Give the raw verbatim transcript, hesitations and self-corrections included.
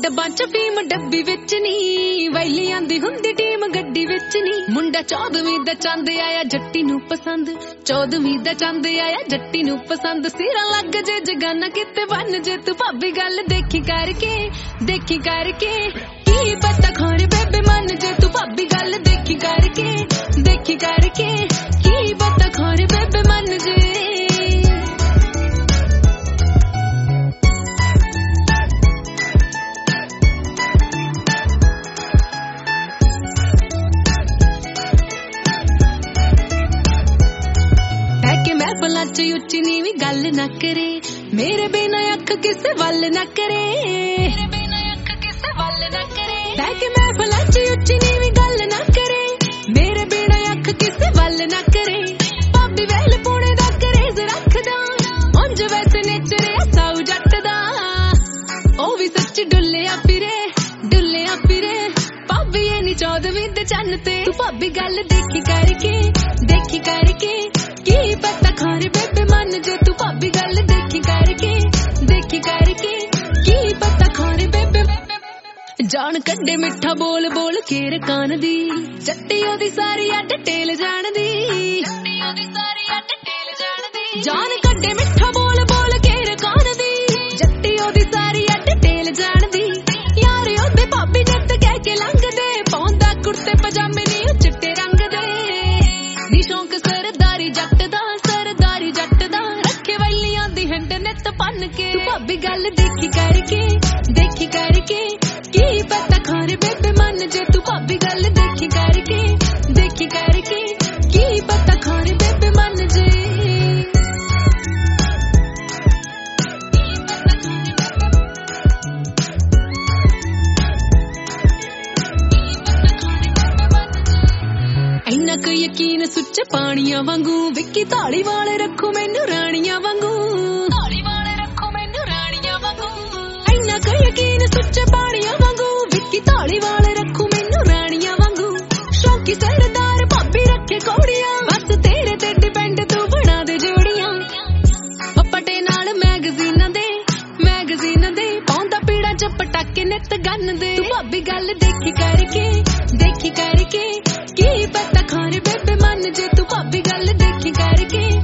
ਡੱਬਾਂ ਚ ਫੀਮ ਡੱਬੀ ਵਿੱਚ ਨੀ, ਵੈਲੀ ਆਂਦੀ ਹੁੰਦੀ ਟੀਮ ਗੱਡੀ ਵਿੱਚ ਨੀ। ਮੁੰਡਾ ਚੌਦਵੀਂ ਦਾ ਚੰਦ ਆਇਆ ਜੱਟੀ ਨੂੰ ਪਸੰਦ, ਚੌਦਵੀਂ ਦਾ ਚੰਦ ਆਇਆ ਜੱਟੀ ਨੂੰ ਪਸੰਦ। ਸਿਰਾਂ ਲੱਗ ਜੇ ਜਗਾਨਾ ਕਿਤੇ ਬਣ ਜੇ ਤੂੰ ਭਾਬੀ, ਗੱਲ ਦੇਖੀ ਕਰਕੇ ਦੇਖੀ ਕਰਕੇ ਕੀ ਪਤਾ ਖਾਣੇ ਬੇਬੇ ਮੰਨ ਜੇ ਤੂੰ ਭਾਬੀ, ਗੱਲ ਦੇਖੀ ਕਰਕੇ ਦੇਖੀ ਕਰਕੇ ਕੀ ਪਤਾ ਖਾਣੇ ਬੇਬੇ ਮੰਨ ਜੇ। ਮਹਿਫਲਾਂ ਚ ਉੱਚੀ ਨੀਵੀਂ ਗੱਲ ਨਾ ਕਰੇ, ਮੇਰੇ ਬਿਨਾ ਅੱਖ ਕਿਸੇ ਵੱਲ ਨਾ ਕਰੇ, ਮੇਰੇ ਬਿਨਾ ਅੱਖ ਕਿਸੇ ਵੱਲ ਨਾ ਕਰੇ। ਬਹਿ ਕੇ ਮਹਿਫਲਾਂ ਚ ਉੱਚੀ ਨੀਵੀਂ ਗੱਲ ਨਾ ਕਰੇ, ਮੇਰੇ ਬਿਨਾ ਅੱਖ ਕਿਸੇ ਵੱਲ ਨਾ ਕਰੇ। ਭਾਬੀ ਵਹਿਲ ਪੂਣੇ ਦਾ ਕਰੇਜ਼ ਰੱਖਦਾ, ਉਂਝ ਵੈਸੇ ਨੇਚਰ ਸਾਊ ਜੱਟ ਦਾ, ਉਹ ਵੀ ਸੱਚ ਡੁੱਲਿਆ ਫਿਰੇ ਡੁੱਲਿਆ ਫਿਰੇ। ਭਾਬੀ ਇਹ ਨੀ ਚੌਦਵੀਂ ਦੇ ਚੰਨ ਤੇ ਤੂੰ ਭਾਬੀ, ਗੱਲ ਦੇਖੀ ਕਰਕੇ ਦੇਖੀ ਕਰਕੇ ਕੀ ਪਤਾ ਖਾਰੇ ਬੇਬੇ ਮੰਨ ਜੇ ਤੂੰ ਭਾਬੀ, ਗੱਲ ਦੇਖੀ ਕਰਕੇ ਦੇਖੀ ਕਰਕੇ ਕੀ ਪਤਾ ਖਾਰੇ ਬੇਬੇ। ਜਾਣ ਕੱਢੇ ਮਿੱਠਾ ਬੋਲ ਬੋਲ ਕੇ ਰਕਾਨ ਦੀ, ਜੱਟੀ ਉਹਦੀ ਸਾਰੀ ਆ ਡਿਟੇਲ ਜਾਣਦੀ, ਜੱਟੀ ਉਹਦੀ ਸਾਰੀ ਆ ਡਿਟੇਲ ਜਾਣਦੀ। ਜਾਣ ਕੱਢੇ ਮਿੱਠਾ ਬੋਲ ਬੋਲ ਕੇ ਰਕਾਨ ਦੀ, ਜੱਟੀ ਉਹਦੀ ਸਾਰੀ ਆ ਡਿਟੇਲ ਜਾਣਦੀ। ਯਾਰ ਉਹਦੇ ਭਾਬੀ ਜੱਟ ਕਹਿ ਕੇ ਲੰਘਦੇ, ਪਾਉਂਦਾ ਕੁੜਤੇ ਪਜਾਮੇ ਨੀ ਉਹ ਚਿੱਟੇ ਰੰਗ ਦੇ। ਨੀ ਸ਼ੌਂਕ ਸਰਦਾਰੀ ਜੱਟ ਦਾ ਸਰਦਾਰੀ ਜੱਟ ਦਾ, ਰੱਖੇ ਵੈਲੀਆਂ ਦੀ ਹਿੰਡ ਨਿੱਤ ਭੰਨ ਕੇ ਤੂੰ ਭਾਬੀ, ਗੱਲ ਦੇਖੀ ਕਰਕੇ ਦੇਖੀ ਕਰਕੇ ਕੀ ਪਤਾ ਖਾਰੇ ਬੇਬੇ ਮੰਨ ਜੇ ਤੂੰ ਭਾਬੀ, ਗੱਲ ਦੇਖੀ ਕਰਕੇ ਦੇਖੀ ਕਰਕੇ ਕੀ ਪਤਾ ਖਾਰੇ ਬੇਬੇ ਮੰਨ ਜੇ। ਇੰਨਾ ਕੁ ਯਕੀਨ ਸੁੱਚ ਪਾਣੀਆਂ ਵਾਂਗੂ, ਵਿੱਕੀ ਧਾਲੀਵਾਲ ਰੱਖੋ ਮੈਨੂੰ ਰਾਣੀਆਂ ਵਾਂਗੂ, ਧਾਲੀਵਾਲ ਰੱਖੋ ਮੈਨੂੰ ਰਾਣੀਆਂ ਵਾਂਗੂ। ਇੰਨਾ ਕੁ ਯਕੀਨ ਸੁੱਚ ਪਾਣੀਆਂ ਵਾਂਗੂ, ਵਿੱਕੀ ਧਾਲੀਵਾਲ ਰੱਖੋ ਮੈਨੂੰ ਰਾਣੀਆਂ ਵਾਂਗੂ। ਸ਼ੌਕੀ ਸਰਦਾਰ ਭਾਬੀ ਰੱਖੇ ਕੌੜੀਆਂ, ਬਸ ਤੇਰੇ ਤੇ ਡਿਪੈਂਡ ਤੂੰ ਬਣਾ ਦੇ ਜੋੜੀਆਂ। ਪੱਪਟੇ ਨਾਲ ਮੈਗਜ਼ੀਨਾਂ ਦੇ ਮੈਗਜ਼ੀਨਾਂ ਦੇ, ਪਾਉਂਦਾ ਪੀੜਾ ਚ ਪਟਾਕੇ ਨਿੱਤ ਗੰਨ ਦੇ ਤੂੰ ਭਾਬੀ, ਗੱਲ ਦੇਖੀ ਕਰਕੇ ਦੇਖੀ ਕਰਕੇ ਕੀ ਪਤਾ ਖਾਰੇ ਬੇਬੇ ਮੰਨ ਜੇ ਤੂੰ ਭਾਬੀ, ਗੱਲ ਦੇਖੀ ਕਰਕੇ